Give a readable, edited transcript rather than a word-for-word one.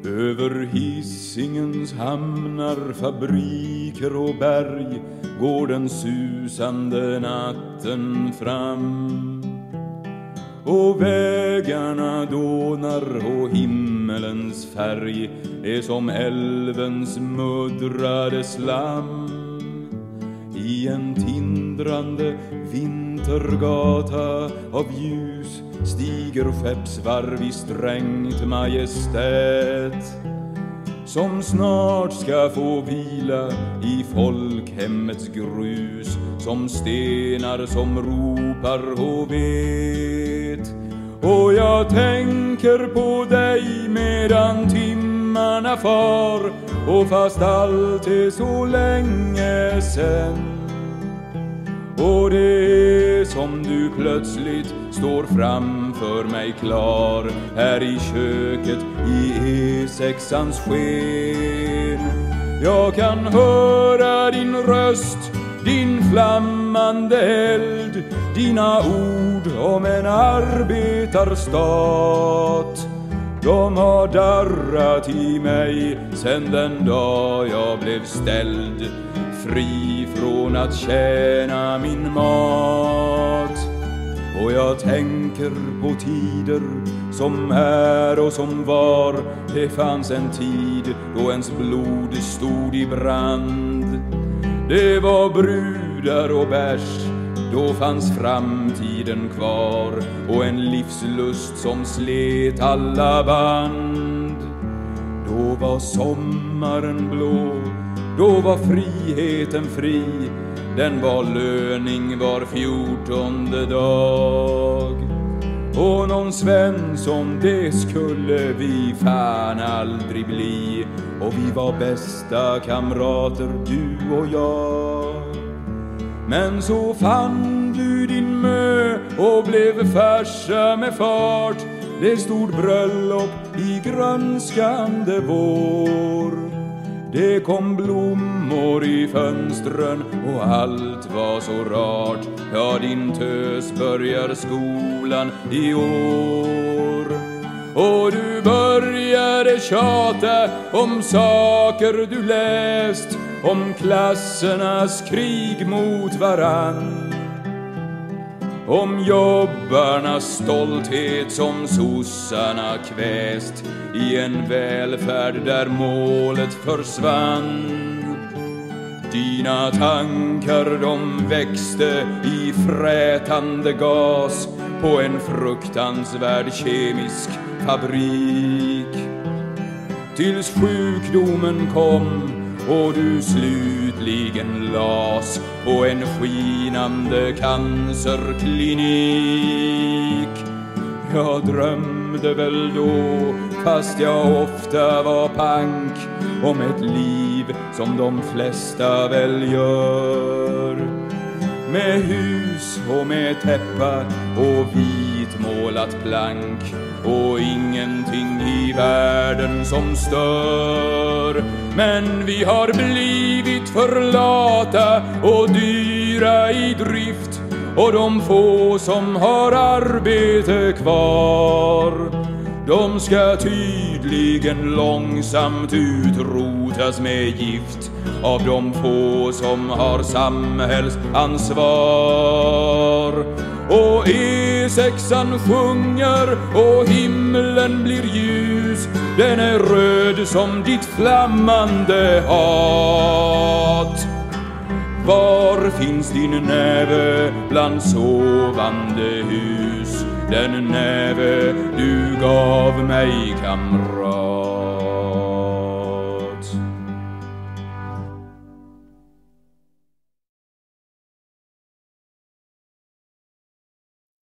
Över Hisingens hamnar, fabriker och berg går den susande natten fram. Och vägarna dånar och himmelens färg är som älvens muddrade slam. I en tindrande vintergata av ljus stiger skeppsvarv i strängt majestät, som snart ska få vila i folkhemmets grus, som stenar som ropar och vet. Och jag tänker på dig medan timmarna far, och fast allt är så länge sen. Och det är som du plötsligt står framför mig klar, här i köket i E6ans sken. Jag kan höra din röst, din flammande eld, dina ord om en arbetarstat. De har darrat i mig sen den dag jag blev ställd fri från att tjäna min mat. Och jag tänker på tider som är och som var. Det fanns en tid då ens blod stod i brand. Det var brudar och bärs, då fanns framtiden kvar, och en livslust som slet alla band. Då var sommaren blå, då var friheten fri. Den var löning var 14:e dag. Och någon Svensson, det skulle vi fan aldrig bli. Och vi var bästa kamrater, du och jag. Men så fann du din mö och blev farsa med fart. Det stod bröllop i grönskande vår. Det kom blommor i fönstren och allt var så rart. Ja, din tös börjar skolan i år. Och du började tjata om saker du läst, om klassernas krig mot varann, om jobbarnas stolthet som sossarna kväst i en välfärd där målet försvann. Dina tankar de växte i frätande gas på en fruktansvärd kemisk fabrik, tills sjukdomen kom och du slutligen las på en skinande cancerklinik. Jag drömde väl då, fast jag ofta var pank, om ett liv som de flesta väl gör, med hus och med täppa och vitmålat plank och ingenting i världen som stör. Men vi har blivit för lata och dyra i drift, och de få som har arbete kvar, de ska tydligen långsamt utrotas med gift av de få som har samhällsansvar. Och E6an sjunger och himlen blir ljus, den är röd som ditt flammande hat. Var finns din näve bland sovande hus, den näve du gav mig, kamrat?